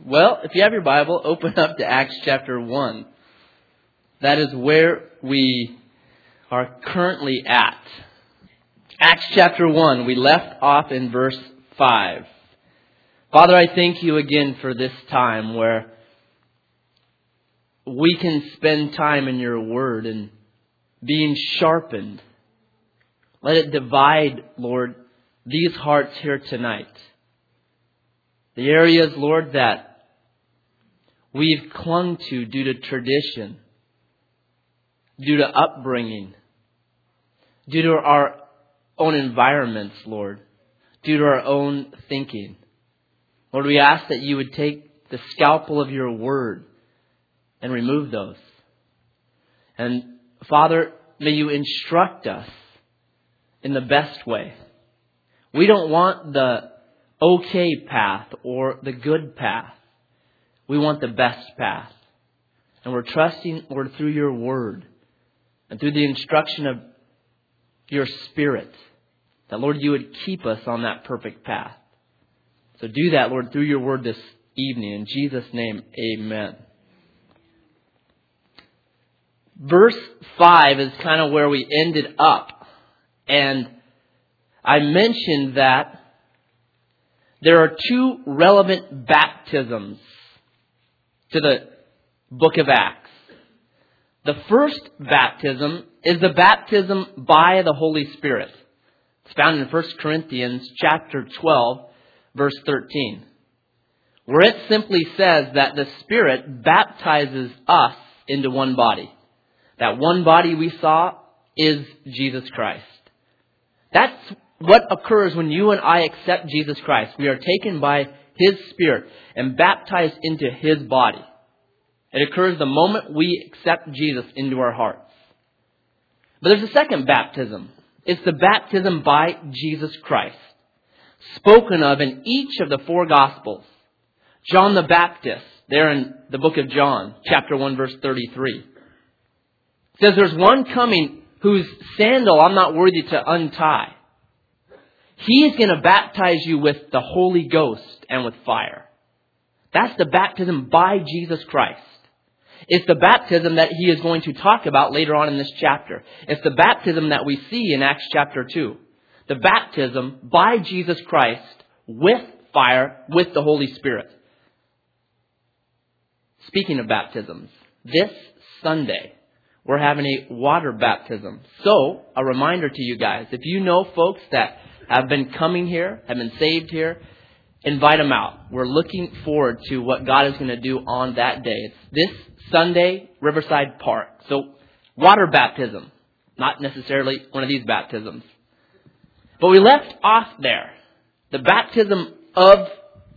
Well, if you have your Bible, open up to Acts chapter 1. That is where we are currently at. Acts chapter 1, we left off in verse 5. Father, I thank you again for this time where we can spend time in your word and being sharpened. Let it divide, Lord, these hearts here tonight. The areas, Lord, that we've clung to due to tradition, due to upbringing, due to our own environments, Lord, due to our own thinking. Lord, we ask that you would take the scalpel of your word and remove those. And Father, may you instruct us in the best way. We don't want the okay path or the good path. We want the best path. And we're trusting, Lord, through your word and through the instruction of your Spirit, that, Lord, you would keep us on that perfect path. So do that, Lord, through your word this evening. In Jesus' name, amen. Verse 5 is kind of where we ended up. And I mentioned that there are two relevant baptisms to the book of Acts. The first baptism is the baptism by the Holy Spirit. It's found in 1 Corinthians chapter 12, verse 13, where it simply says that the Spirit baptizes us into one body. That one body we saw is Jesus Christ. That's what occurs when you and I accept Jesus Christ. We are taken by His Spirit and baptized into His body. It occurs the moment we accept Jesus into our hearts. But there's a second baptism. It's the baptism by Jesus Christ, spoken of in each of the four Gospels. John the Baptist, there in the book of John, chapter 1, verse 33. Says there's one coming whose sandal I'm not worthy to untie. He's going to baptize you with the Holy Ghost and with fire. That's the baptism by Jesus Christ. It's the baptism that he is going to talk about later on in this chapter. It's the baptism that we see in Acts chapter 2. The baptism by Jesus Christ with fire, with the Holy Spirit. Speaking of baptisms, this Sunday we're having a water baptism. So, a reminder to you guys, if you know folks that have been coming here, have been saved here, invite them out. We're looking forward to what God is going to do on that day. It's this Sunday, Riverside Park. So, water baptism. Not necessarily one of these baptisms. But we left off there. The baptism of,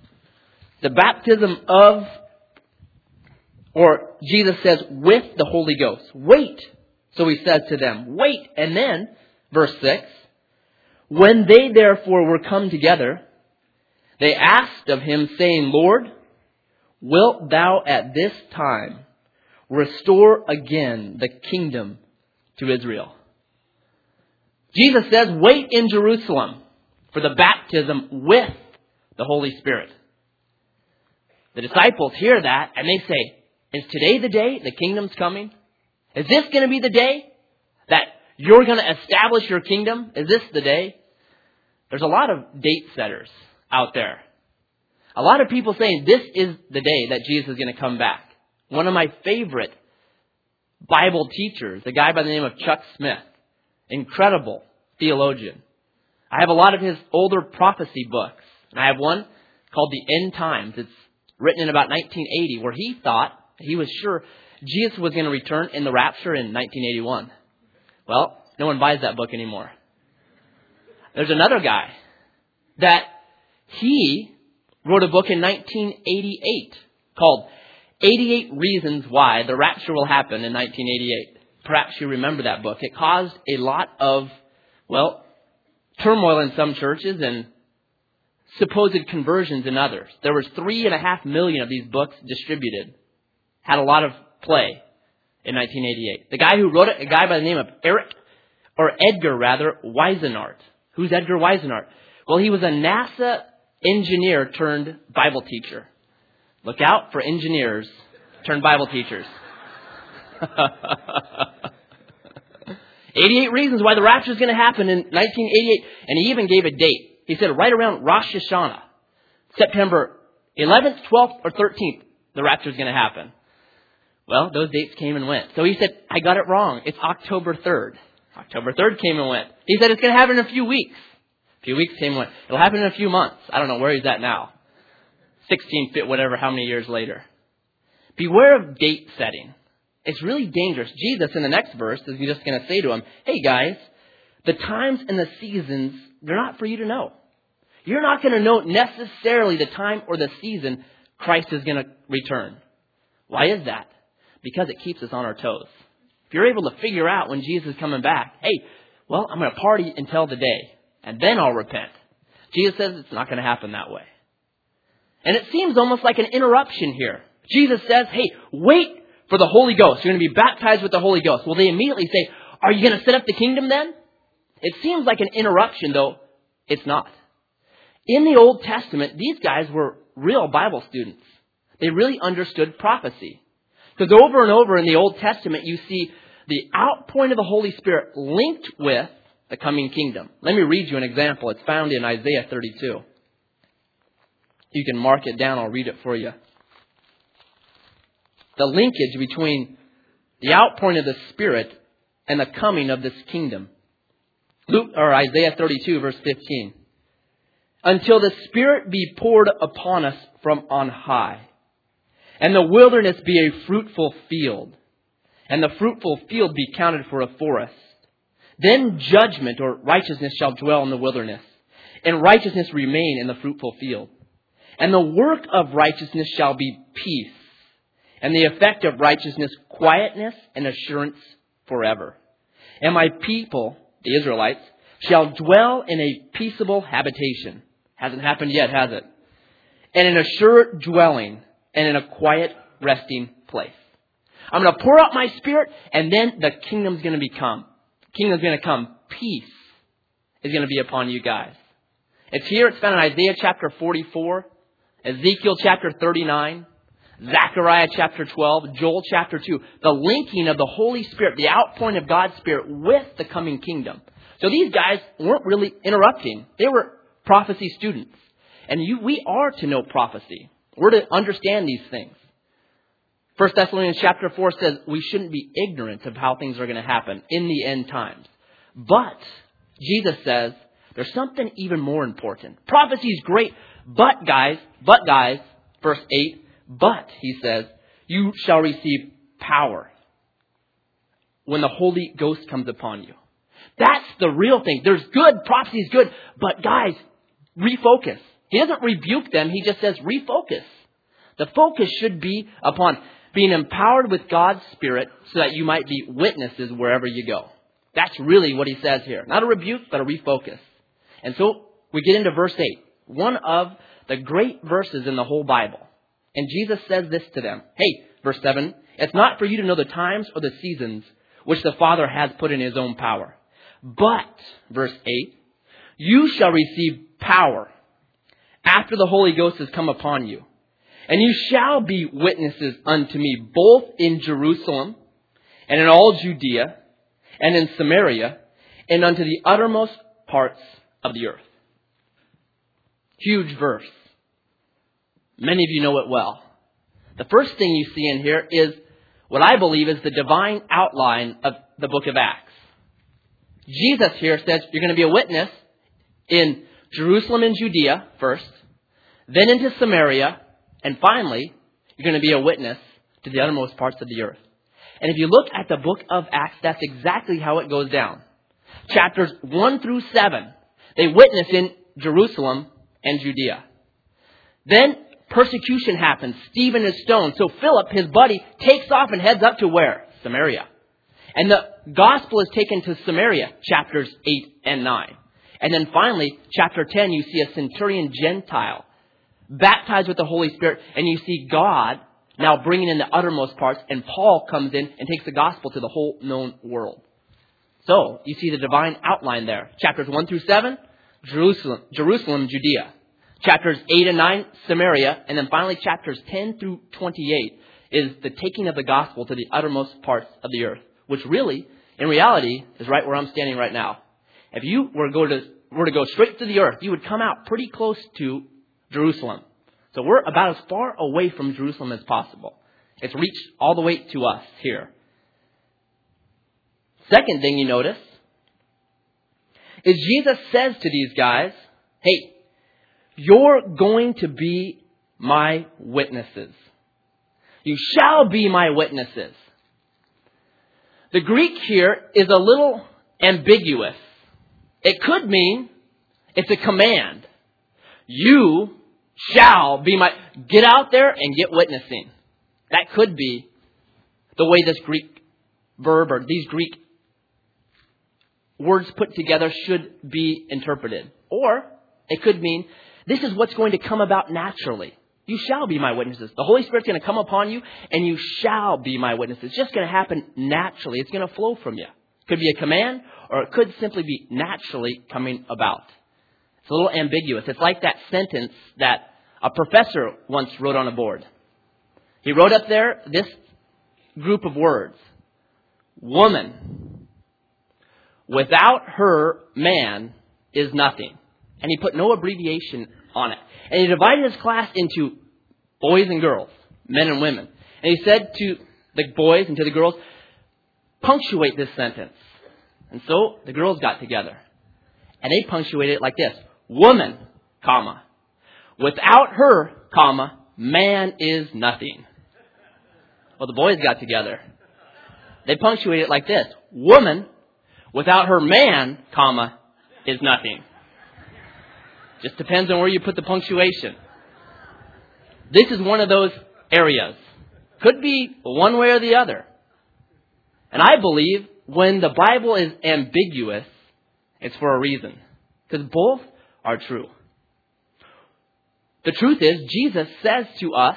or Jesus says, with the Holy Ghost. Wait. So he says to them, wait. And then, verse 6, when they therefore were come together, they asked of him, saying, Lord, wilt thou at this time restore again the kingdom to Israel? Jesus says, wait in Jerusalem for the baptism with the Holy Spirit. The disciples hear that and they say, is today the day the kingdom's coming? Is this going to be the day that you're going to establish your kingdom? Is this the day? There's a lot of date setters out there. A lot of people saying this is the day that Jesus is going to come back. One of my favorite Bible teachers, a guy by the name of Chuck Smith, incredible theologian. I have a lot of his older prophecy books. And I have one called The End Times. It's written in about 1980, where he thought, he was sure Jesus was going to return in the rapture in 1981. Well, no one buys that book anymore. There's another guy that he wrote a book in 1988 called 88 Reasons Why the Rapture Will Happen in 1988. Perhaps you remember that book. It caused a lot of, turmoil in some churches and supposed conversions in others. There was 3.5 million of these books distributed. Had a lot of play in 1988. The guy who wrote it, a guy by the name of Edgar Whisenant. Who's Edgar Whisenant? Well, he was a NASA engineer turned Bible teacher. Look out for engineers turned Bible teachers. 88 reasons why the rapture is going to happen in 1988. And he even gave a date. He said right around Rosh Hashanah, September 11th, 12th, or 13th, the rapture is going to happen. Well, those dates came and went. So he said, I got it wrong. It's October 3rd. October 3rd came and went. He said it's going to happen in a few weeks. A few weeks came and went. It'll happen in a few months. I don't know where he's at now. 16 fit, whatever, how many years later. Beware of date setting. It's really dangerous. Jesus, in the next verse, is just going to say to him, hey guys, the times and the seasons, they're not for you to know. You're not going to know necessarily the time or the season Christ is going to return. Why is that? Because it keeps us on our toes. If you're able to figure out when Jesus is coming back, hey, well, I'm going to party until the day, and then I'll repent. Jesus says it's not going to happen that way. And it seems almost like an interruption here. Jesus says, hey, wait for the Holy Ghost. You're going to be baptized with the Holy Ghost. Well, they immediately say, are you going to set up the kingdom then? It seems like an interruption, though it's not. In the Old Testament, these guys were real Bible students. They really understood prophecy. Because over and over in the Old Testament, you see the outpouring of the Holy Spirit linked with the coming kingdom. Let me read you an example. It's found in Isaiah 32. You can mark it down. I'll read it for you. The linkage between the outpouring of the Spirit and the coming of this kingdom. Isaiah 32, verse 15. Until the Spirit be poured upon us from on high, and the wilderness be a fruitful field, and the fruitful field be counted for a forest. Then judgment or righteousness shall dwell in the wilderness, and righteousness remain in the fruitful field. And the work of righteousness shall be peace, and the effect of righteousness, quietness and assurance forever. And my people, the Israelites, shall dwell in a peaceable habitation. Hasn't happened yet, has it? And in a sure dwelling, and in a quiet resting place. I'm going to pour out my Spirit, and then the kingdom's going to come. Kingdom's going to come. Peace is going to be upon you guys. It's here. It's found in Isaiah chapter 44, Ezekiel chapter 39, Zechariah chapter 12, Joel chapter 2. The linking of the Holy Spirit, the outpouring of God's Spirit with the coming kingdom. So these guys weren't really interrupting. They were prophecy students. And we are to know prophecy. We're to understand these things. 1 Thessalonians chapter 4 says we shouldn't be ignorant of how things are going to happen in the end times. But Jesus says there's something even more important. Prophecy is great, but guys, verse 8, but, he says, you shall receive power when the Holy Ghost comes upon you. That's the real thing. There's good, prophecy is good, but guys, refocus. He doesn't rebuke them, he just says refocus. The focus should be upon being empowered with God's Spirit so that you might be witnesses wherever you go. That's really what he says here. Not a rebuke, but a refocus. And so we get into verse 8, one of the great verses in the whole Bible. And Jesus says this to them. Hey, verse 7, it's not for you to know the times or the seasons which the Father has put in his own power. But, verse 8, you shall receive power after the Holy Ghost has come upon you. And you shall be witnesses unto me both in Jerusalem and in all Judea and in Samaria and unto the uttermost parts of the earth. Huge verse. Many of you know it well. The first thing you see in here is what I believe is the divine outline of the book of Acts. Jesus here says you're going to be a witness in Jerusalem and Judea first, then into Samaria, and finally, you're going to be a witness to the uttermost parts of the earth. And if you look at the book of Acts, that's exactly how it goes down. Chapters 1 through 7, they witness in Jerusalem and Judea. Then persecution happens. Stephen is stoned. So Philip, his buddy, takes off and heads up to where? Samaria. And the gospel is taken to Samaria, chapters 8 and 9. And then finally, chapter 10, you see a centurion Gentile baptized with the Holy Spirit, and you see God now bringing in the uttermost parts, and Paul comes in and takes the gospel to the whole known world. So, you see the divine outline there. Chapters 1 through 7, Jerusalem, Judea. Chapters 8 and 9, Samaria. And then finally chapters 10 through 28 is the taking of the gospel to the uttermost parts of the earth. Which really, in reality, is right where I'm standing right now. If you were to go straight to the earth, you would come out pretty close to Jerusalem. So we're about as far away from Jerusalem as possible. It's reached all the way to us here. Second thing you notice is Jesus says to these guys, hey, you're going to be my witnesses. You shall be my witnesses. The Greek here is a little ambiguous. It could mean it's a command. You shall be my... Get out there and get witnessing. That could be the way this Greek verb or these Greek words put together should be interpreted. Or it could mean this is what's going to come about naturally. You shall be my witnesses. The Holy Spirit's going to come upon you and you shall be my witnesses. It's just going to happen naturally. It's going to flow from you. It could be a command or it could simply be naturally coming about. It's a little ambiguous. It's like that sentence that a professor once wrote on a board. He wrote up there this group of words. Woman, without her, man is nothing. And he put no abbreviation on it. And he divided his class into boys and girls, men and women. And he said to the boys and to the girls, punctuate this sentence. And so the girls got together. And they punctuated it like this. Woman, comma. Without her, comma, man is nothing. Well, the boys got together. They punctuated it like this. Woman, without her man, comma, is nothing. Just depends on where you put the punctuation. This is one of those areas. Could be one way or the other. And I believe when the Bible is ambiguous, it's for a reason. Because both are true. The truth is, Jesus says to us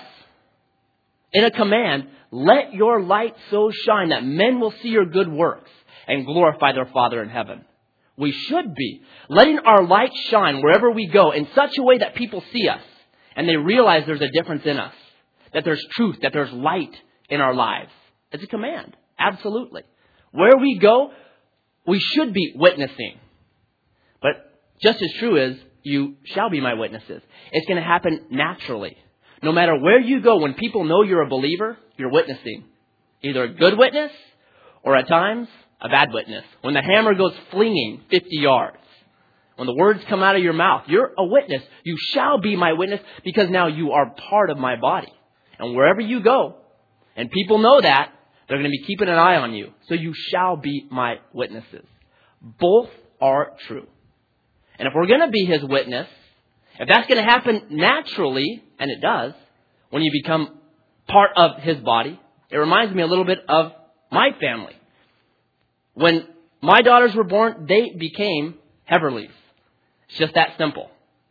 in a command, let your light so shine that men will see your good works and glorify their Father in heaven. We should be letting our light shine wherever we go in such a way that people see us and they realize there's a difference in us, that there's truth, that there's light in our lives. It's a command. Absolutely. Where we go, we should be witnessing. But just as true is, you shall be my witnesses. It's going to happen naturally. No matter where you go, when people know you're a believer, you're witnessing. Either a good witness or at times a bad witness. When the hammer goes flinging 50 yards, when the words come out of your mouth, you're a witness. You shall be my witness because now you are part of my body. And wherever you go, and people know that, they're going to be keeping an eye on you. So you shall be my witnesses. Both are true. And if we're going to be his witness, if that's going to happen naturally, and it does, when you become part of his body, it reminds me a little bit of my family. When my daughters were born, they became Heverleys. It's just that simple.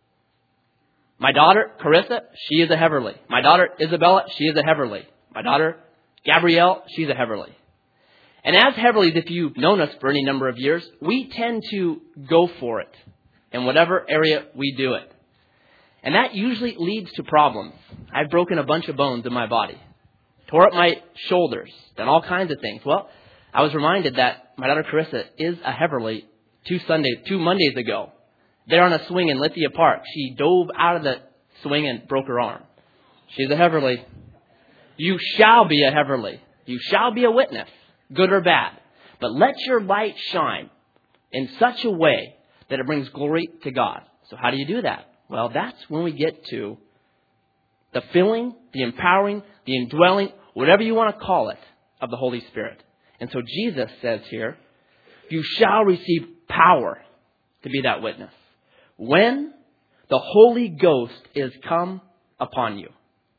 My daughter, Carissa, she is a Heverley. My daughter, Isabella, she is a Heverley. My daughter, Gabrielle, she's a Heverley. And as Heverleys, if you've known us for any number of years, we tend to go for it in whatever area we do it. And that usually leads to problems. I've broken a bunch of bones in my body, tore up my shoulders, done all kinds of things. Well, I was reminded that my daughter Carissa is a Heverley 2 Mondays ago. There on a swing in Lithia Park. She dove out of the swing and broke her arm. She's a Heverley. You shall be a Heverley. You shall be a witness, good or bad. But let your light shine in such a way that it brings glory to God. So how do you do that? Well, that's when we get to the filling, the empowering, the indwelling, whatever you want to call it, of the Holy Spirit. And so Jesus says here, you shall receive power to be that witness when the Holy Ghost is come upon you.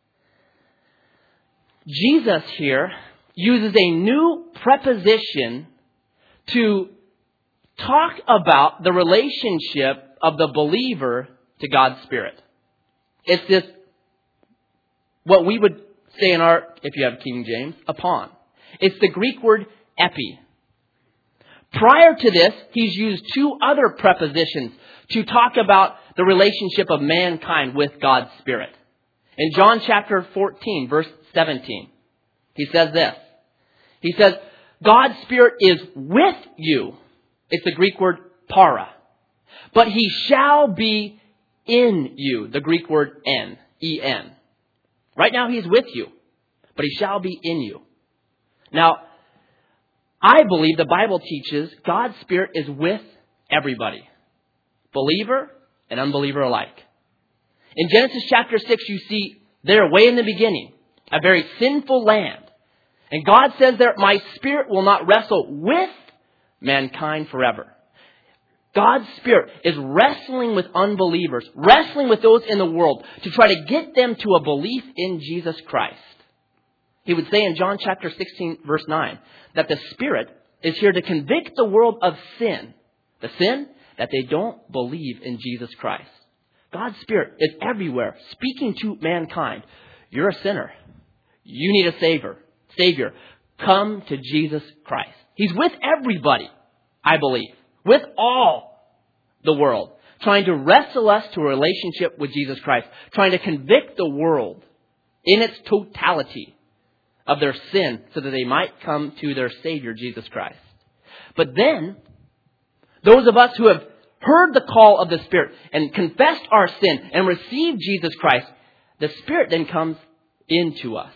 Jesus here uses a new preposition to talk about the relationship of the believer to God's Spirit. It's this, what we would say in our, if you have King James, upon. It's the Greek word epi. Prior to this, he's used two other prepositions to talk about the relationship of mankind with God's Spirit. In John chapter 14, verse 17, he says this. He says, God's Spirit is with you. It's the Greek word para. But he shall be in you. The Greek word en, E-N. Right now he's with you, but he shall be in you. Now, I believe the Bible teaches God's Spirit is with everybody. Believer and unbeliever alike. In Genesis chapter 6, you see there, way in the beginning, a very sinful land. And God says there, my Spirit will not wrestle with mankind forever. God's Spirit is wrestling with unbelievers, wrestling with those in the world to try to get them to a belief in Jesus Christ. He would say in John chapter 16, verse 9, that the Spirit is here to convict the world of sin. The sin that they don't believe in Jesus Christ. God's Spirit is everywhere, speaking to mankind. You're a sinner. You need a Savior. Come to Jesus Christ. He's with everybody, I believe. With all the world. Trying to wrestle us to a relationship with Jesus Christ. Trying to convict the world in its totality of their sin so that they might come to their Savior, Jesus Christ. But then, those of us who have heard the call of the Spirit and confessed our sin and received Jesus Christ, the Spirit then comes into us.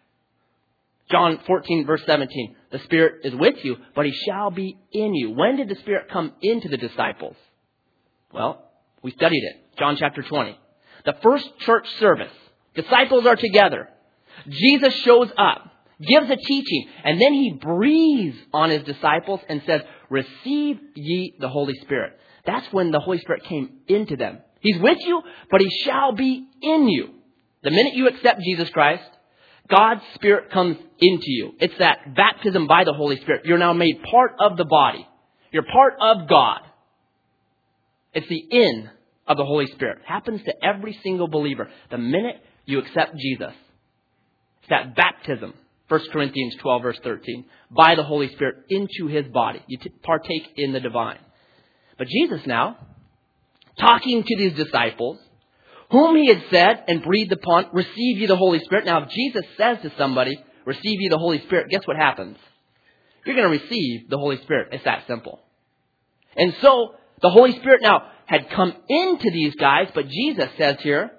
John 14, verse 17, the Spirit is with you, but he shall be in you. When did the Spirit come into the disciples? Well, we studied it. John chapter 20. The first church service. Disciples are together. Jesus shows up, gives a teaching, and then he breathes on his disciples and says, receive ye the Holy Spirit. That's when the Holy Spirit came into them. He's with you, but he shall be in you. The minute you accept Jesus Christ, God's Spirit comes into you. It's that baptism by the Holy Spirit. You're now made part of the body. You're part of God. It's the in of the Holy Spirit. It happens to every single believer the minute you accept Jesus. It's that baptism. 1 Corinthians 12, verse 13. By the Holy Spirit into his body. You partake in the divine. But Jesus now, talking to these disciples, whom he had said and breathed upon, receive ye the Holy Spirit. Now, if Jesus says to somebody, receive ye the Holy Spirit, guess what happens? You're going to receive the Holy Spirit. It's that simple. And so, the Holy Spirit now had come into these guys, but Jesus says here,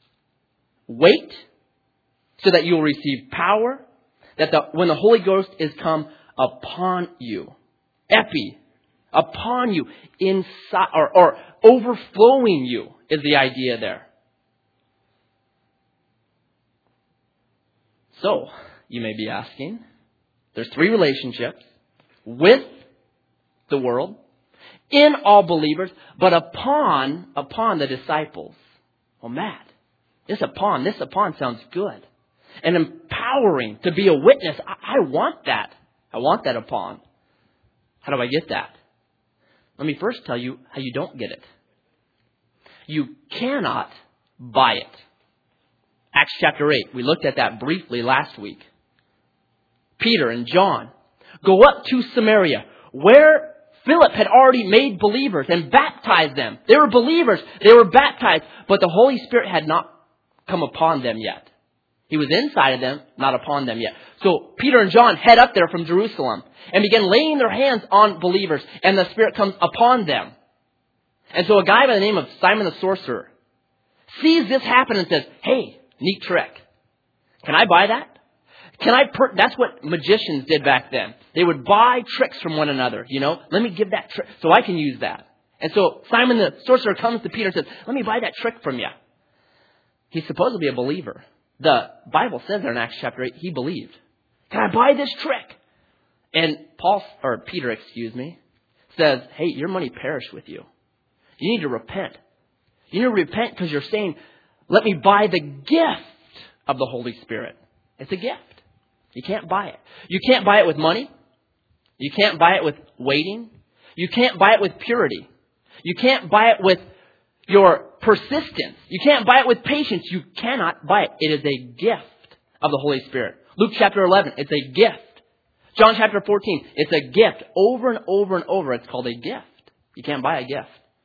wait so that you will receive power, that when the Holy Ghost is come upon you, epi, upon you, inside, or overflowing you is the idea there. So, you may be asking, there's three relationships with the world, in all believers, but upon the disciples. Oh, Matt, this upon sounds good. And empowering to be a witness. I want that. I want that upon. How do I get that? Let me first tell you how you don't get it. You cannot buy it. Acts chapter 8. We looked at that briefly last week. Peter and John go up to Samaria, where Philip had already made believers and baptized them. They were believers. They were baptized. But the Holy Spirit had not come upon them yet. He was inside of them, not upon them yet. So Peter and John head up there from Jerusalem and begin laying their hands on believers, and the Spirit comes upon them. And so a guy by the name of Simon the Sorcerer sees this happen and says, hey, neat trick. Can I buy that? That's what magicians did back then. They would buy tricks from one another, Let me give that trick so I can use that. And so Simon the Sorcerer comes to Peter and says, let me buy that trick from you. He's supposed to be a believer. The Bible says there in Acts chapter 8, he believed. Can I buy this trick? And Peter, says, hey, your money perish with you. You need to repent. You need to repent because you're saying, let me buy the gift of the Holy Spirit. It's a gift. You can't buy it. You can't buy it with money. You can't buy it with waiting. You can't buy it with purity. You can't buy it with your persistence. You can't buy it with patience. You cannot buy it. It is a gift of the Holy Spirit. Luke chapter 11, it's a gift. John chapter 14, it's a gift. Over and over and over, it's called a gift. You can't buy a gift.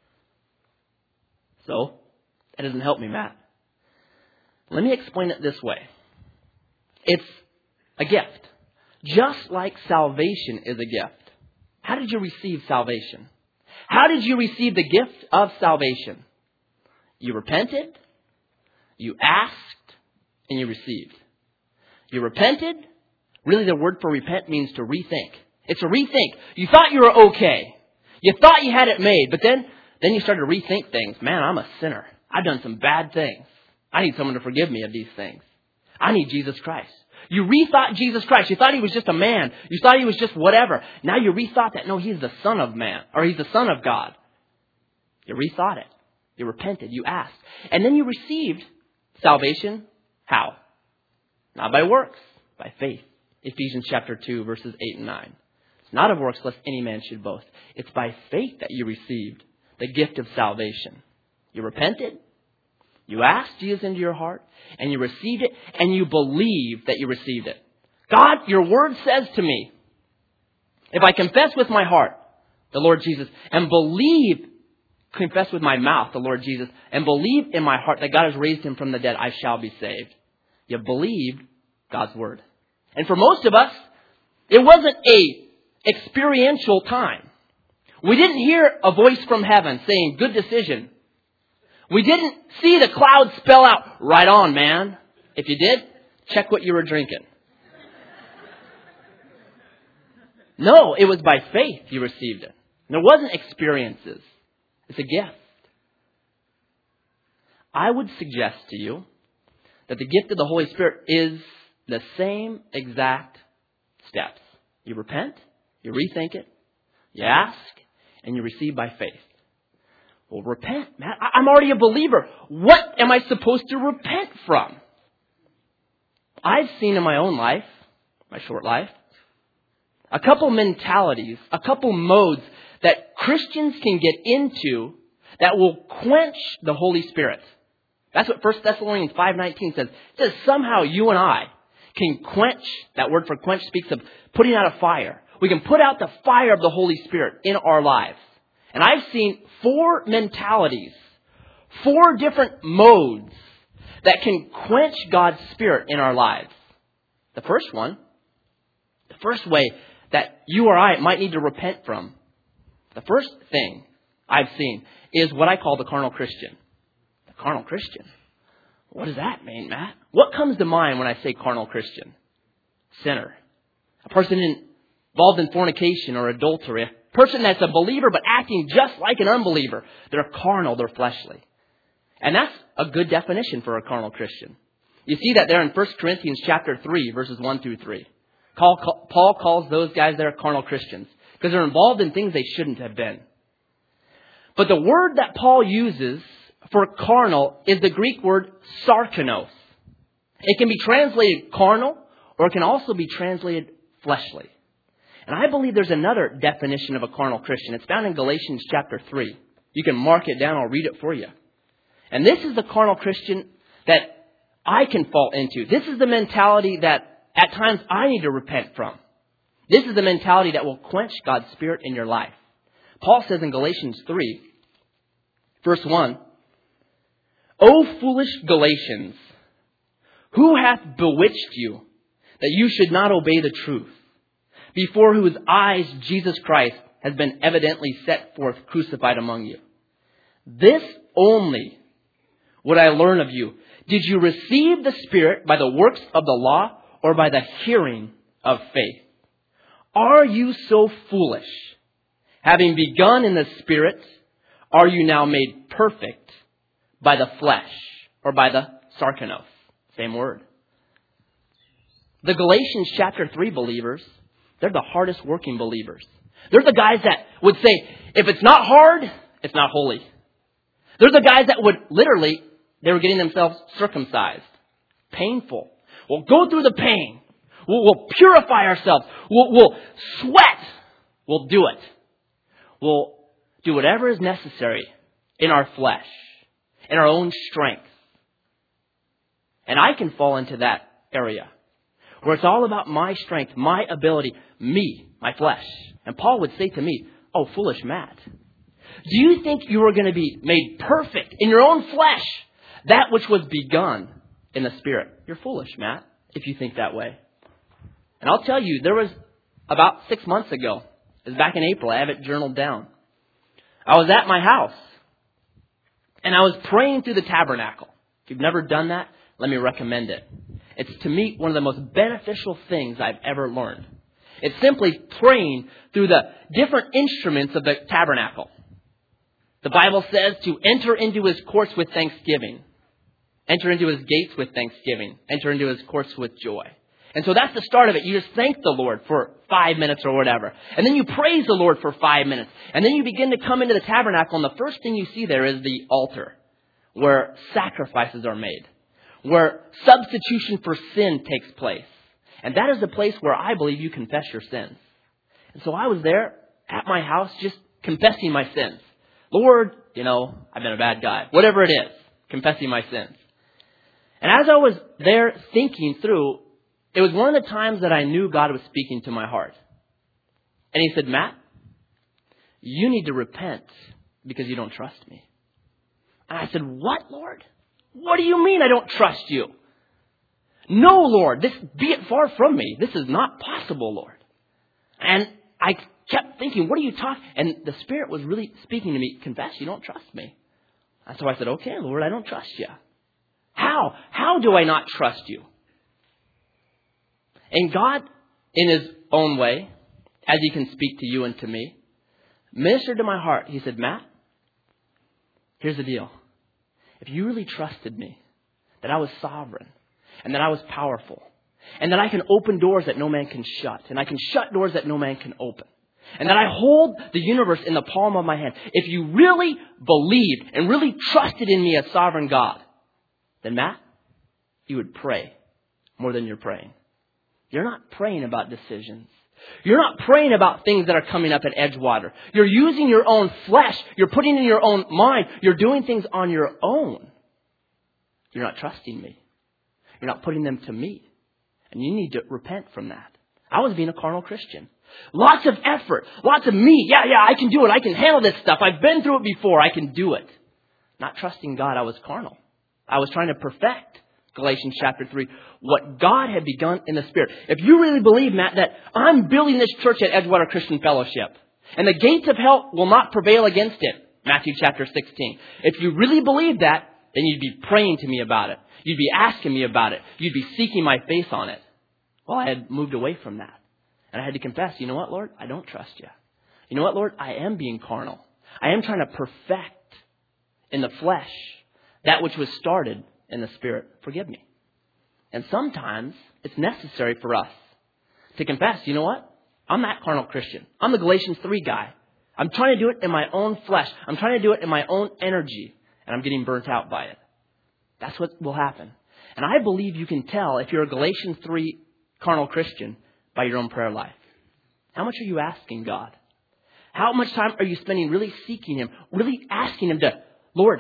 So, that doesn't help me, Matt. Let me explain it this way. It's a gift. Just like salvation is a gift. How did you receive salvation? How did you receive the gift of salvation? You repented, you asked, and you received. You repented. Really, the word for repent means to rethink. It's a rethink. You thought you were okay. You thought you had it made, but then you started to rethink things. Man, I'm a sinner. I've done some bad things. I need someone to forgive me of these things. I need Jesus Christ. You rethought Jesus Christ. You thought he was just a man. You thought he was just whatever. Now you rethought that. No, he's the Son of Man, or he's the Son of God. You rethought it. You repented. You asked. And then you received salvation. How? Not by works, by faith. Ephesians chapter 2, verses 8 and 9. It's not of works, lest any man should boast. It's by faith that you received the gift of salvation. You repented. You asked Jesus into your heart, and you received it, and you believe that you received it. God, your word says to me, if I confess with my heart the Lord Jesus, and confess with my mouth the Lord Jesus, and believe in my heart that God has raised him from the dead, I shall be saved. You believed God's word. And for most of us, it wasn't a experiential time. We didn't hear a voice from heaven saying, good decision. We didn't see the clouds spell out, right on, man. If you did, check what you were drinking. No, it was by faith you received it. There wasn't experiences. It's a gift. I would suggest to you that the gift of the Holy Spirit is the same exact steps. You repent, you rethink it, you ask, and you receive by faith. Well, repent, Matt. I'm already a believer. What am I supposed to repent from? I've seen in my own life, my short life, a couple mentalities, a couple modes that Christians can get into that will quench the Holy Spirit. That's what 1 Thessalonians 5:19 says. It says somehow you and I can quench. That word for quench speaks of putting out a fire. We can put out the fire of the Holy Spirit in our lives. And I've seen 4 mentalities, 4 different modes that can quench God's Spirit in our lives. The first way that you or I might need to repent from, the first thing I've seen is what I call the carnal Christian. The carnal Christian. What does that mean, Matt? What comes to mind when I say carnal Christian? Sinner. A person involved in fornication or adultery. A person that's a believer but acting just like an unbeliever. They're carnal, they're fleshly. And that's a good definition for a carnal Christian. You see that there in 1 Corinthians chapter 3, verses 1 through 3. Paul calls those guys there carnal Christians because they're involved in things they shouldn't have been. But the word that Paul uses for carnal is the Greek word sarkanos. It can be translated carnal, or it can also be translated fleshly. And I believe there's another definition of a carnal Christian. It's found in Galatians chapter 3. You can mark it down. I'll read it for you. And this is the carnal Christian that I can fall into. This is the mentality that at times I need to repent from. This is the mentality that will quench God's Spirit in your life. Paul says in Galatians 3, verse 1, O foolish Galatians, who hath bewitched you that you should not obey the truth, before whose eyes Jesus Christ has been evidently set forth crucified among you? This only would I learn of you. Did you receive the Spirit by the works of the law or by the hearing of faith? Are you so foolish? Having begun in the Spirit, are you now made perfect by the flesh or by the sarkanos? Same word. The Galatians chapter 3 believers, they're the hardest working believers. They're the guys that would say, if it's not hard, it's not holy. They're the guys that would literally, they were getting themselves circumcised. Painful. We'll go through the pain. We'll purify ourselves. We'll sweat. We'll do it. We'll do whatever is necessary in our flesh, in our own strength. And I can fall into that area where it's all about my strength, my ability, me, my flesh. And Paul would say to me, oh, foolish Matt, do you think you are going to be made perfect in your own flesh, that which was begun in the Spirit? You're foolish, Matt, if you think that way. And I'll tell you, there was about 6 months ago, it was back in April, I have it journaled down. I was at my house, and I was praying through the tabernacle. If you've never done that, let me recommend it. It's, to me, one of the most beneficial things I've ever learned. It's simply praying through the different instruments of the tabernacle. The Bible says to enter into His courts with thanksgiving. Enter into His gates with thanksgiving. Enter into His courts with joy. And so that's the start of it. You just thank the Lord for 5 minutes or whatever. And then you praise the Lord for 5 minutes. And then you begin to come into the tabernacle, and the first thing you see there is the altar, where sacrifices are made, where substitution for sin takes place. And that is the place where I believe you confess your sins. And so I was there at my house just confessing my sins. Lord, I've been a bad guy. Whatever it is, confessing my sins. And as I was there thinking through, it was one of the times that I knew God was speaking to my heart. And He said, Matt, you need to repent because you don't trust me. And I said, what, Lord? What do you mean I don't trust you? No, Lord, be it far from me. This is not possible, Lord. And I kept thinking, what are you talking? And the Spirit was really speaking to me, confess, you don't trust me. And so I said, okay, Lord, I don't trust you. How? How do I not trust you? And God, in His own way, as He can speak to you and to me, ministered to my heart. He said, Matt, here's the deal. If you really trusted me, that I was sovereign, and that I was powerful, and that I can open doors that no man can shut, and I can shut doors that no man can open, and that I hold the universe in the palm of my hand, if you really believed and really trusted in me as sovereign God, then Matt, you would pray more than you're praying. You're not praying about decisions. You're not praying about things that are coming up at Edgewater. You're using your own flesh. You're putting in your own mind. You're doing things on your own. You're not trusting me. You're not putting them to me. And you need to repent from that. I was being a carnal Christian. Lots of effort. Lots of me. Yeah, I can do it. I can handle this stuff. I've been through it before. I can do it. Not trusting God, I was carnal. I was trying to perfect, Galatians chapter 3, what God had begun in the Spirit. If you really believe, Matt, that I'm building this church at Edgewater Christian Fellowship, and the gates of hell will not prevail against it, Matthew chapter 16. If you really believe that, then you'd be praying to me about it. You'd be asking me about it. You'd be seeking my face on it. Well, I had moved away from that. And I had to confess, you know what, Lord? I don't trust you. You know what, Lord? I am being carnal. I am trying to perfect in the flesh that which was started in the Spirit. Forgive me. And sometimes it's necessary for us to confess, you know what? I'm that carnal Christian. I'm the Galatians 3 guy. I'm trying to do it in my own flesh. I'm trying to do it in my own energy. And I'm getting burnt out by it. That's what will happen. And I believe you can tell if you're a Galatians 3 carnal Christian by your own prayer life. How much are you asking God? How much time are you spending really seeking Him? Really asking Him to, Lord,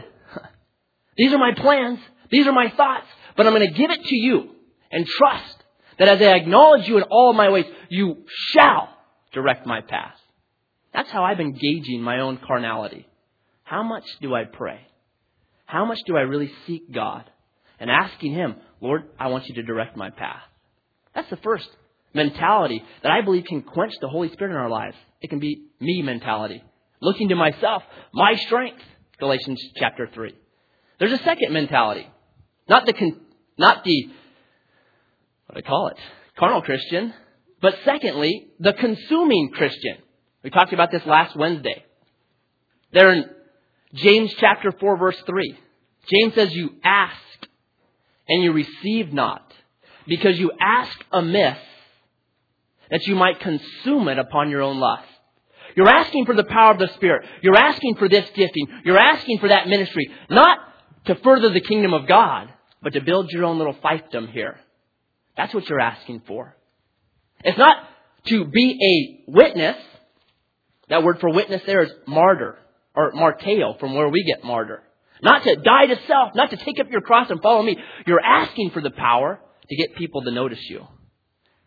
these are my plans. These are my thoughts. But I'm going to give it to you and trust that as I acknowledge you in all of my ways, you shall direct my path. That's how I've been gauging my own carnality. How much do I pray? How much do I really seek God? And asking Him, Lord, I want you to direct my path. That's the first mentality that I believe can quench the Holy Spirit in our lives. It can be me mentality. Looking to myself, my strength. Galatians chapter 3. There's a second mentality. Not the what do I call it? Carnal Christian. But secondly, the consuming Christian. We talked about this last Wednesday. There in James chapter 4 verse 3. James says you ask and you receive not because you ask amiss that you might consume it upon your own lust. You're asking for the power of the Spirit. You're asking for this gifting. You're asking for that ministry. Not to further the kingdom of God, but to build your own little fiefdom here. That's what you're asking for. It's not to be a witness. That word for witness there is martyr or marteo, from where we get martyr. Not to die to self, not to take up your cross and follow me. You're asking for the power to get people to notice you.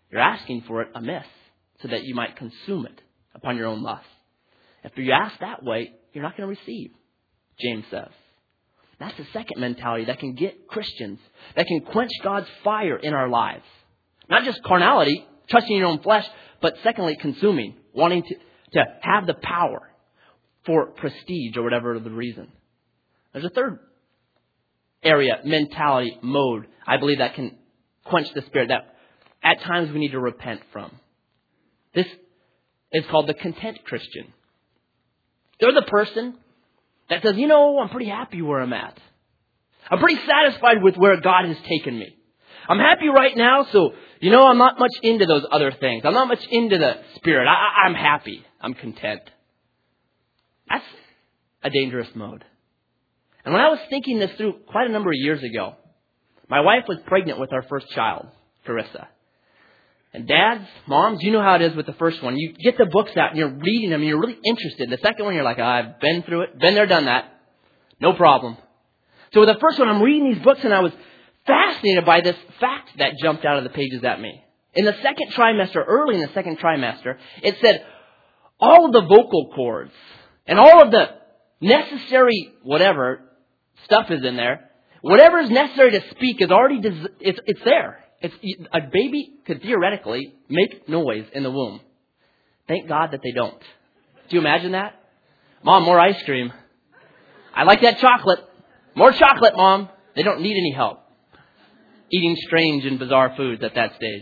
You're asking for it amiss so that you might consume it upon your own lust. If you ask that way, you're not going to receive, James says. That's the second mentality that can get Christians, that can quench God's fire in our lives. Not just carnality, trusting in your own flesh, but secondly, consuming, wanting to have the power for prestige or whatever the reason. There's a third area, mentality, mode, I believe that can quench the spirit that at times we need to repent from. This is called the content Christian. They're the person that says, I'm pretty happy where I'm at. I'm pretty satisfied with where God has taken me. I'm happy right now, so, I'm not much into those other things. I'm not much into the spirit. I'm happy. I'm content. That's a dangerous mode. And when I was thinking this through quite a number of years ago, my wife was pregnant with our first child, Carissa. And dads, moms, you know how it is with the first one. You get the books out and you're reading them and you're really interested. The second one, you're like, I've been through it. Been there, done that. No problem. So with the first one, I'm reading these books and I was fascinated by this fact that jumped out of the pages at me. In the second trimester, early in the second trimester, it said all of the vocal cords and all of the necessary whatever stuff is in there. Whatever is necessary to speak is already, it's there. A baby could theoretically make noise in the womb. Thank God that they don't. Do you imagine that? Mom, more ice cream. I like that chocolate. More chocolate, Mom. They don't need any help eating strange and bizarre foods at that stage.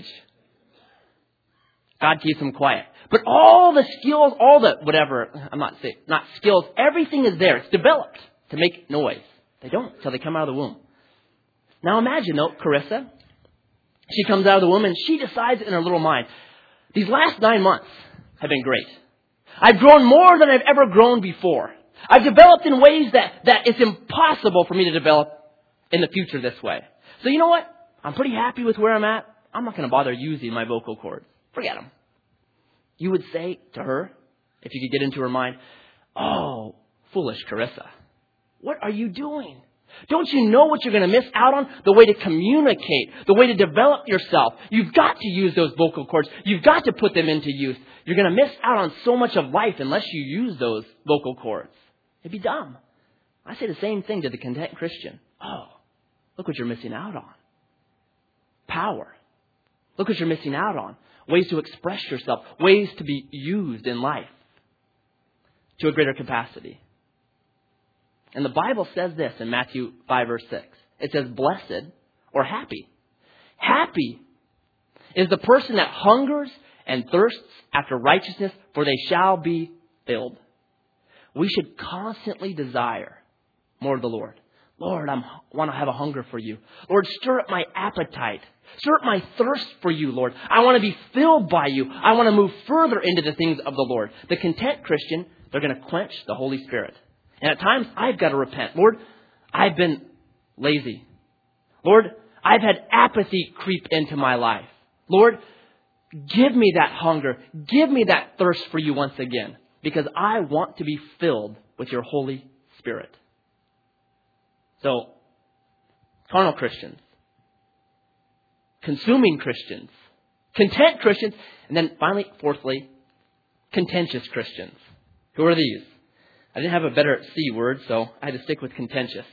God keeps them quiet. But all the skills, all the whatever, not skills, everything is there. It's developed to make noise. They don't until they come out of the womb. Now imagine though, Carissa, she comes out of the womb and she decides in her little mind, these last 9 months have been great. I've grown more than I've ever grown before. I've developed in ways that it's impossible for me to develop in the future this way. So you know what? I'm pretty happy with where I'm at. I'm not going to bother using my vocal cords. Forget them. You would say to her, if you could get into her mind, oh, foolish Carissa, what are you doing? Don't you know what you're going to miss out on? The way to communicate, the way to develop yourself. You've got to use those vocal cords. You've got to put them into use. You're going to miss out on so much of life unless you use those vocal cords. It'd be dumb. I say the same thing to the content Christian. Oh, look what you're missing out on. Power. Look what you're missing out on. Ways to express yourself. Ways to be used in life to a greater capacity. And the Bible says this in Matthew 5 verse 6. It says, blessed or happy. Happy is the person that hungers and thirsts after righteousness, for they shall be filled. We should constantly desire more of the Lord. Lord, I want to have a hunger for you. Lord, stir up my appetite. Stir up my thirst for you, Lord. I want to be filled by you. I want to move further into the things of the Lord. The content Christian, they're going to quench the Holy Spirit. And at times, I've got to repent. Lord, I've been lazy. Lord, I've had apathy creep into my life. Lord, give me that hunger. Give me that thirst for you once again. Because I want to be filled with your Holy Spirit. So, carnal Christians, consuming Christians, content Christians, and then finally, fourthly, contentious Christians. Who are these? I didn't have a better C word, so I had to stick with contentious.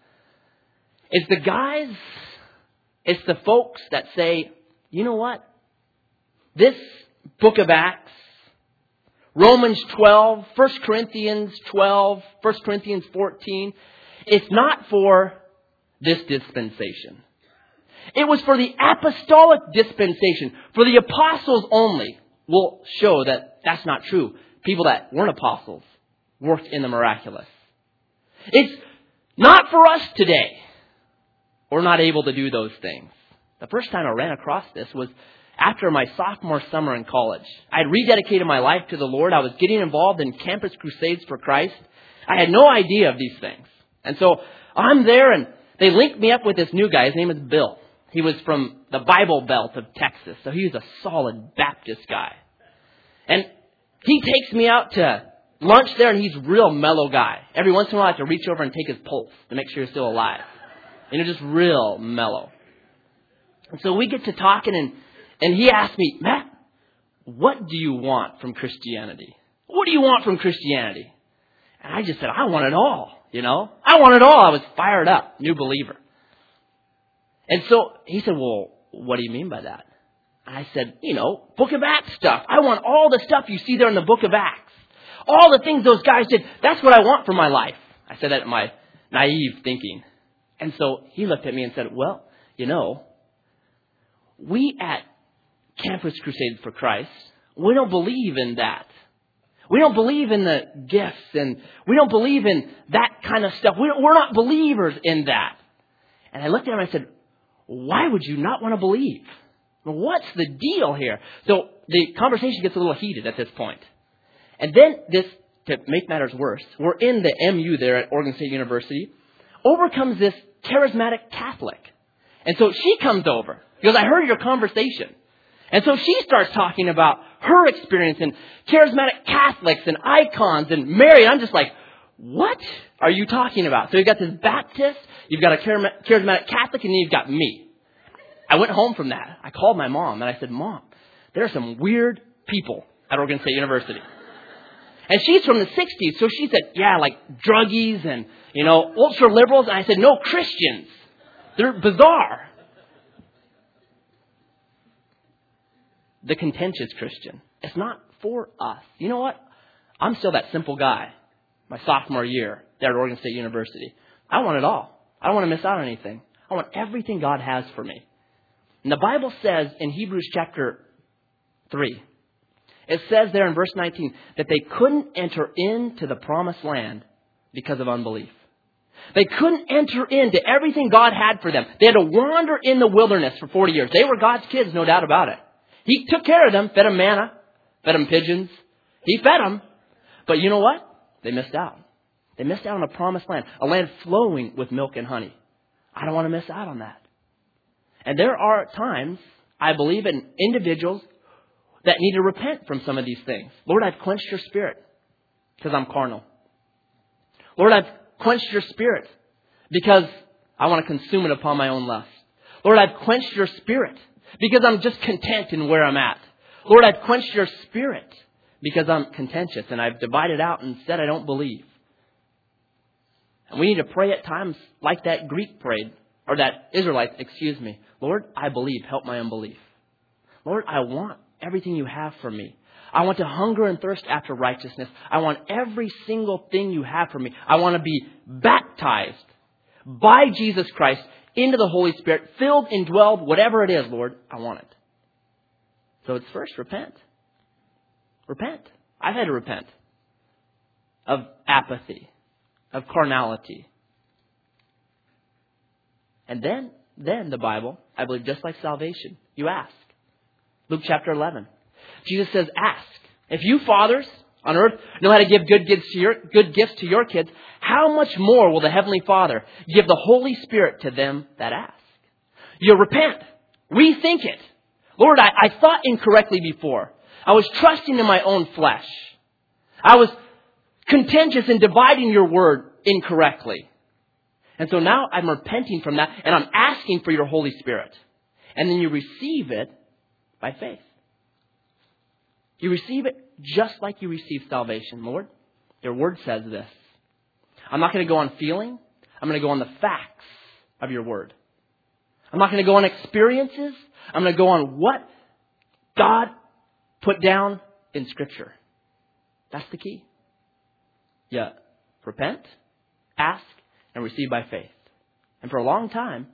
It's the guys, it's the folks that say, you know what? This book of Acts, Romans 12, 1 Corinthians 12, 1 Corinthians 14, it's not for this dispensation. It was for the apostolic dispensation, for the apostles only. We'll show that that's not true. People that weren't apostles worked in the miraculous. It's not for us today. We're not able to do those things. The first time I ran across this was after my sophomore summer in college. I had rededicated my life to the Lord. I was getting involved in campus crusades for Christ. I had no idea of these things. And so I'm there and they linked me up with this new guy. His name is Bill. He was from the Bible Belt of Texas. So he was a solid Baptist guy. And he takes me out to lunch there and he's a real mellow guy. Every once in a while I have to reach over and take his pulse to make sure he's still alive. Just real mellow. And so we get to talking And he asked me, Matt, what do you want from Christianity? What do you want from Christianity? And I just said, I want it all, I want it all. I was fired up, new believer. And so he said, well, what do you mean by that? And I said, Book of Acts stuff. I want all the stuff you see there in the Book of Acts. All the things those guys did. That's what I want for my life. I said that in my naive thinking. And so he looked at me and said, well, we at Campus Crusade for Christ, we don't believe in that. We don't believe in the gifts, and we don't believe in that kind of stuff. We're not believers in that. And I looked at him and I said, why would you not want to believe? What's the deal here? So the conversation gets a little heated at this point. And then this, to make matters worse, we're in the MU there at Oregon State University. Over comes this charismatic Catholic. And so she comes over because I heard your conversation. And so she starts talking about her experience in charismatic Catholics and icons and Mary. I'm just like, what are you talking about? So you've got this Baptist, you've got a charismatic Catholic, and then you've got me. I went home from that. I called my mom and I said, Mom, there are some weird people at Oregon State University. And she's from the 60s. So she said, yeah, like druggies and, ultra liberals. And I said, no, Christians. They're bizarre. The contentious Christian. It's not for us. You know what? I'm still that simple guy. My sophomore year there at Oregon State University. I want it all. I don't want to miss out on anything. I want everything God has for me. And the Bible says in Hebrews chapter 3, it says there in verse 19 that they couldn't enter into the promised land because of unbelief. They couldn't enter into everything God had for them. They had to wander in the wilderness for 40 years. They were God's kids, no doubt about it. He took care of them, fed them manna, fed them pigeons. He fed them. But you know what? They missed out. They missed out on a promised land, a land flowing with milk and honey. I don't want to miss out on that. And there are times, I believe, in individuals that need to repent from some of these things. Lord, I've quenched your spirit because I'm carnal. Lord, I've quenched your spirit because I want to consume it upon my own lust. Lord, I've quenched your spirit because I'm just content in where I'm at. Lord, I've quenched your spirit because I'm contentious and I've divided out and said I don't believe. And we need to pray at times like that Greek prayed, or that Israelite, Lord, I believe, help my unbelief. Lord, I want everything you have for me. I want to hunger and thirst after righteousness. I want every single thing you have for me. I want to be baptized by Jesus Christ into the Holy Spirit, filled, indwelled, whatever it is, Lord, I want it. So it's first, repent. Repent. I've had to repent of apathy, of carnality. And then the Bible, I believe, just like salvation, you ask. Luke chapter 11. Jesus says, ask. If you fathers on earth know how to give good gifts to your kids, how much more will the Heavenly Father give the Holy Spirit to them that ask? You repent. Rethink it. Lord, I thought incorrectly before. I was trusting in my own flesh. I was contentious in dividing your word incorrectly. And so now I'm repenting from that and I'm asking for your Holy Spirit. And then you receive it by faith. You receive it just like you receive salvation. Lord, your word says this. I'm not going to go on feeling. I'm going to go on the facts of your word. I'm not going to go on experiences. I'm going to go on what God put down in Scripture. That's the key. Yeah. Repent, ask, and receive by faith. And for a long time,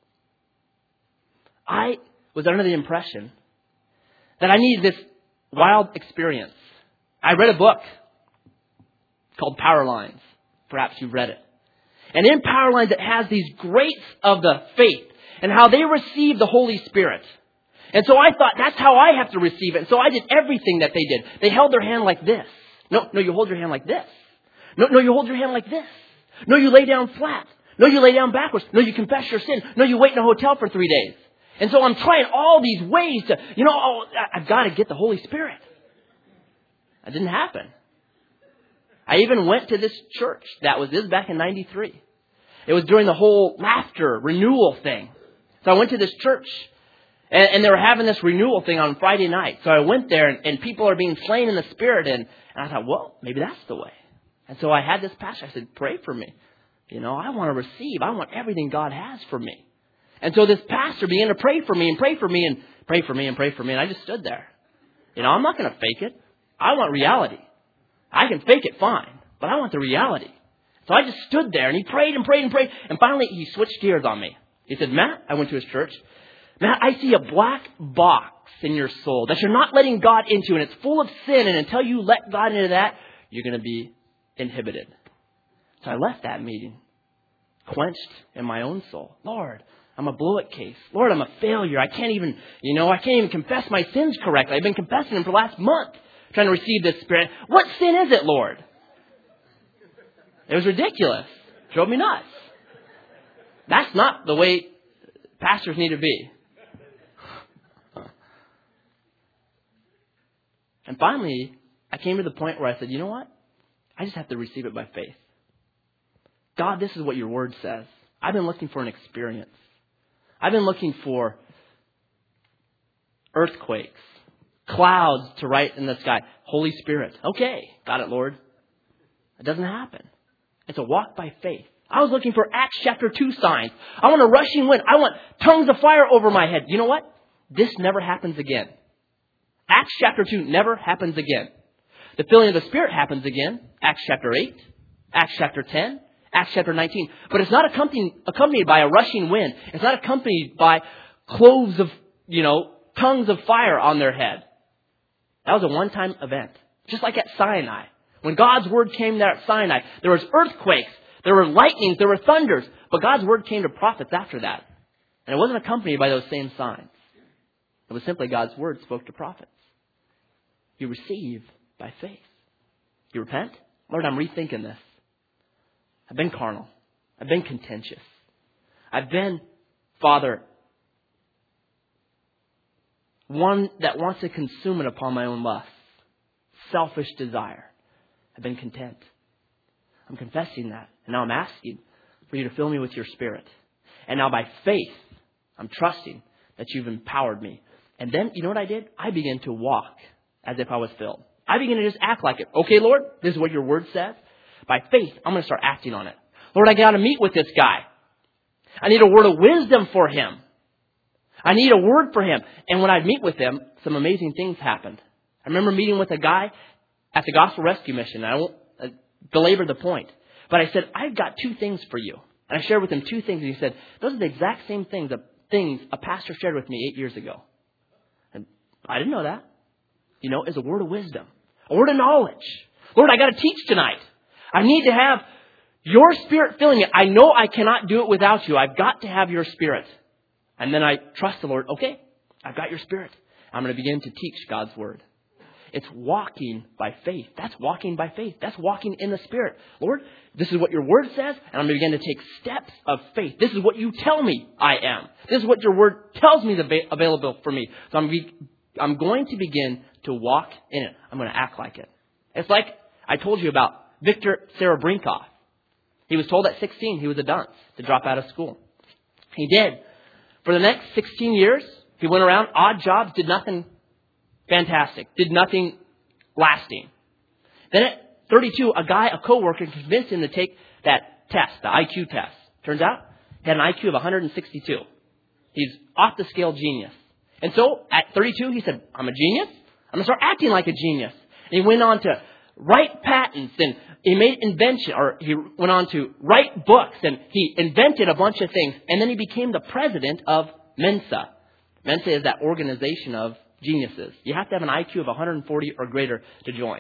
I was under the impression that I needed this wild experience. I read a book called Power Lines. Perhaps you've read it. And in Power Lines, it has these greats of the faith and how they receive the Holy Spirit. And so I thought, that's how I have to receive it. And so I did everything that they did. They held their hand like this. No, you hold your hand like this. No, you hold your hand like this. No, you lay down flat. No, you lay down backwards. No, you confess your sin. No, you wait in a hotel for 3 days. And so I'm trying all these ways to, I've got to get the Holy Spirit. That didn't happen. I even went to this church. This was back in 93. It was during the whole laughter renewal thing. So I went to this church And they were having this renewal thing on Friday night. So I went there, and people are being slain in the Spirit. And I thought, well, maybe that's the way. And so I had this pastor. I said, pray for me. I want to receive. I want everything God has for me. And so this pastor began to pray for me and pray for me and pray for me and pray for me. And I just stood there. I'm not going to fake it. I want reality. I can fake it fine, but I want the reality. So I just stood there, and he prayed and prayed and prayed. And finally, he switched gears on me. He said, Matt, I went to his church. Matt, I see a black box in your soul that you're not letting God into, and it's full of sin. And until you let God into that, you're going to be inhibited. So I left that meeting quenched in my own soul. Lord, I'm a blow-it case. Lord, I'm a failure. I can't even confess my sins correctly. I've been confessing them for the last month, trying to receive this Spirit. What sin is it, Lord? It was ridiculous. It drove me nuts. That's not the way pastors need to be. And finally, I came to the point where I said, you know what? I just have to receive it by faith. God, this is what your word says. I've been looking for an experience. I've been looking for earthquakes, clouds to write in the sky. Holy Spirit. Okay, got it, Lord. It doesn't happen. It's a walk by faith. I was looking for Acts chapter 2 signs. I want a rushing wind. I want tongues of fire over my head. You know what? This never happens again. Acts chapter 2 never happens again. The filling of the Spirit happens again. Acts chapter 8, Acts chapter 10, Acts chapter 19. But it's not accompanied by a rushing wind. It's not accompanied by cloves of, tongues of fire on their head. That was a one-time event. Just like at Sinai. When God's word came there at Sinai, there was earthquakes, there were lightnings, there were thunders. But God's word came to prophets after that. And it wasn't accompanied by those same signs. It was simply God's word spoke to prophets. You receive by faith. You repent. Lord, I'm rethinking this. I've been carnal. I've been contentious. I've been, Father, one that wants to consume it upon my own lust. Selfish desire. I've been content. I'm confessing that. And now I'm asking for you to fill me with your Spirit. And now by faith, I'm trusting that you've empowered me. And then, you know what I did? I began to walk as if I was filled. I began to just act like it. Okay, Lord, this is what your word says. By faith, I'm going to start acting on it. Lord, I got to meet with this guy. I need a word of wisdom for him. I need a word for him. And when I'd meet with him, some amazing things happened. I remember meeting with a guy at the Gospel Rescue Mission. I won't belabor the point. But I said, I've got 2 things for you. And I shared with him 2 things. And he said, those are the exact same things a pastor shared with me 8 years ago. And I didn't know that. It's a word of wisdom. A word of knowledge. Lord, I got to teach tonight. I need to have your Spirit filling me. I know I cannot do it without you. I've got to have your Spirit. And then I trust the Lord. Okay, I've got your Spirit. I'm going to begin to teach God's word. It's walking by faith. That's walking by faith. That's walking in the Spirit. Lord, this is what your word says, and I'm going to begin to take steps of faith. This is what you tell me I am. This is what your word tells me is available for me. So I'm going to begin to walk in it. I'm going to act like it. It's like I told you about Victor Serebrennikov. He was told at 16 he was a dunce to drop out of school. He did. For the next 16 years, he went around, odd jobs, did nothing fantastic, did nothing lasting. Then at 32, a coworker convinced him to take that test, the IQ test. Turns out he had an IQ of 162. He's off the scale genius. And so at 32, he said, I'm a genius. I'm going to start acting like a genius. And he went on to write patents, and he went on to write books, and he invented a bunch of things. And then he became the president of Mensa. Mensa is that organization of geniuses. You have to have an IQ of 140 or greater to join.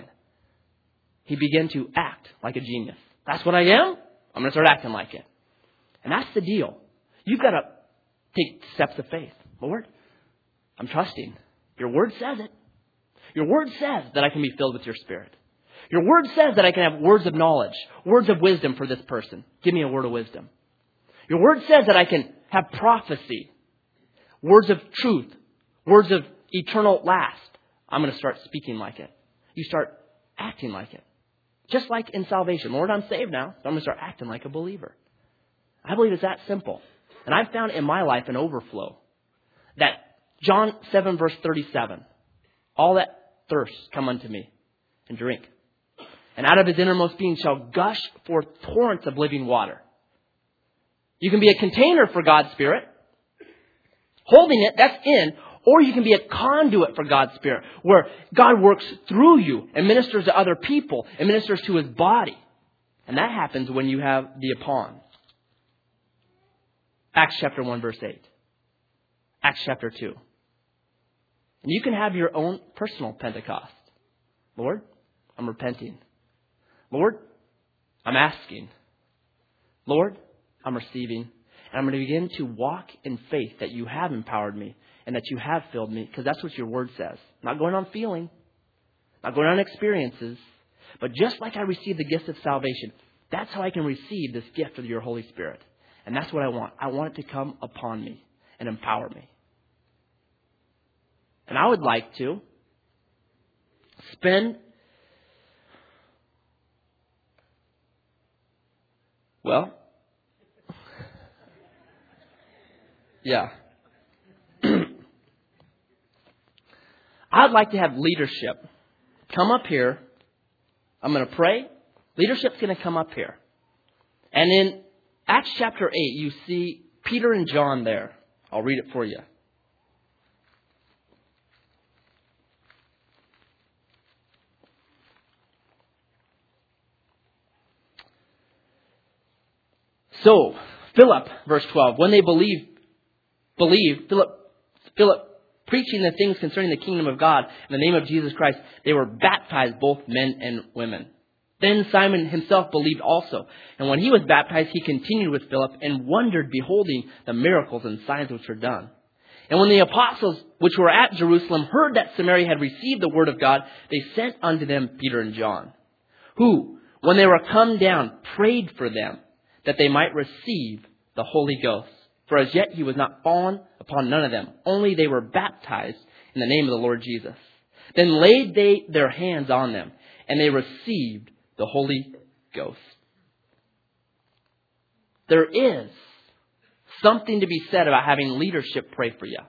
He began to act like a genius. That's what I am. I'm going to start acting like it. And that's the deal. You've got to take steps of faith. Lord, I'm trusting. Your word says it. Your word says that I can be filled with your Spirit. Your word says that I can have words of knowledge, words of wisdom for this person. Give me a word of wisdom. Your word says that I can have prophecy, words of truth, words of eternal last. I'm going to start speaking like it. You start acting like it. Just like in salvation. Lord, I'm saved now, so I'm going to start acting like a believer. I believe it's that simple. And I've found in my life an overflow that John 7 verse 37. All that thirst come unto me and drink. And out of his innermost being shall gush forth torrents of living water. You can be a container for God's Spirit. Holding it, that's in. Or you can be a conduit for God's Spirit, where God works through you and ministers to other people and ministers to His body. And that happens when you have the upon. Acts chapter 1 verse 8. Acts chapter 2. And you can have your own personal Pentecost. Lord, I'm repenting. Lord, I'm asking. Lord, I'm receiving. And I'm going to begin to walk in faith that you have empowered me and that you have filled me, because that's what your word says. Not going on feeling, not going on experiences, but just like I received the gift of salvation, that's how I can receive this gift of your Holy Spirit. And that's what I want. I want it to come upon me and empower me. And I would like to spend, well, yeah. I'd like to have leadership come up here. I'm going to pray. Leadership's going to come up here. And in Acts chapter 8, you see Peter and John there. I'll read it for you. So, Philip, verse 12, when they believed, Philip preaching the things concerning the kingdom of God in the name of Jesus Christ, they were baptized, both men and women. Then Simon himself believed also. And when he was baptized, he continued with Philip and wondered, beholding the miracles and signs which were done. And when the apostles which were at Jerusalem heard that Samaria had received the word of God, they sent unto them Peter and John, who, when they were come down, prayed for them, that they might receive the Holy Ghost. For as yet he was not fallen upon none of them, only they were baptized in the name of the Lord Jesus. Then laid they their hands on them, and they received the Holy Ghost. There is something to be said about having leadership pray for you.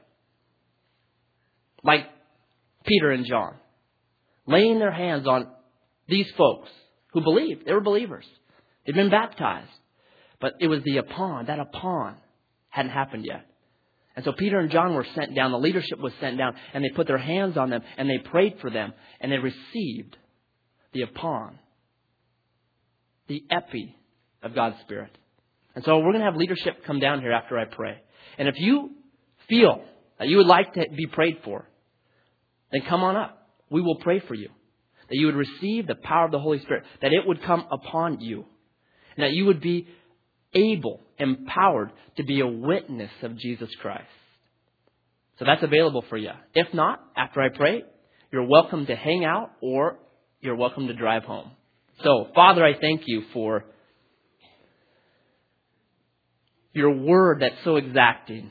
Like Peter and John. Laying their hands on these folks who believed. They were believers. They'd been baptized. But it was the upon. That upon hadn't happened yet. And so Peter and John were sent down. The leadership was sent down. And they put their hands on them. And they prayed for them. And they received the upon. The epi of God's Spirit. And so we're going to have leadership come down here after I pray. And if you feel that you would like to be prayed for, then come on up. We will pray for you. That you would receive the power of the Holy Spirit. That it would come upon you. And that you would be able, empowered to be a witness of Jesus Christ. So that's available for you. If not, after I pray, you're welcome to hang out or you're welcome to drive home. So, Father, I thank you for your word that's so exacting.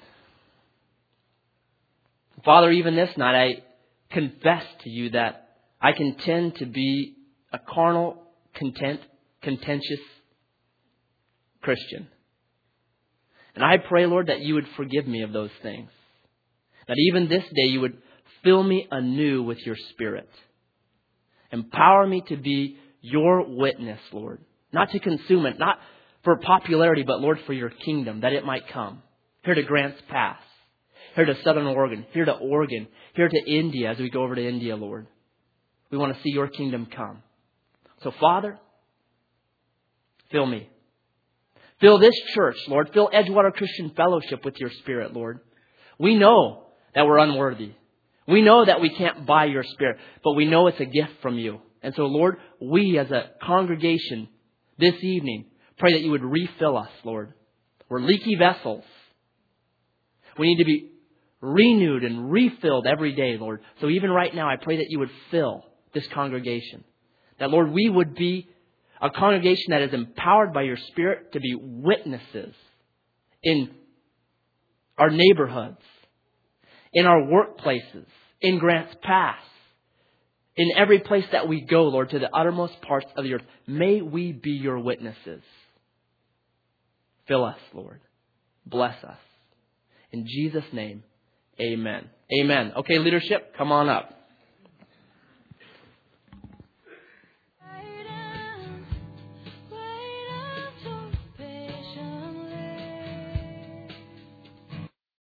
Father, even this night, I confess to you that I can tend to be a carnal, contentious Christian. And I pray, Lord, that you would forgive me of those things. That even this day you would fill me anew with your Spirit. Empower me to be your witness, Lord. Not to consume it, not for popularity, but Lord, for your kingdom, that it might come. Here to Grants Pass, here to Southern Oregon, here to India as we go over to India, Lord. We want to see your kingdom come. So, Father, fill me. Fill this church, Lord. Fill Edgewater Christian Fellowship with your Spirit, Lord. We know that we're unworthy. We know that we can't buy your Spirit, but we know it's a gift from you. And so, Lord, we as a congregation this evening pray that you would refill us, Lord. We're leaky vessels. We need to be renewed and refilled every day, Lord. So even right now, I pray that you would fill this congregation. That, Lord, we would be a congregation that is empowered by your Spirit to be witnesses in our neighborhoods, in our workplaces, in Grants Pass, in every place that we go, Lord, to the uttermost parts of the earth. May we be your witnesses. Fill us, Lord. Bless us. In Jesus' name, Amen. Amen. Okay, leadership, come on up.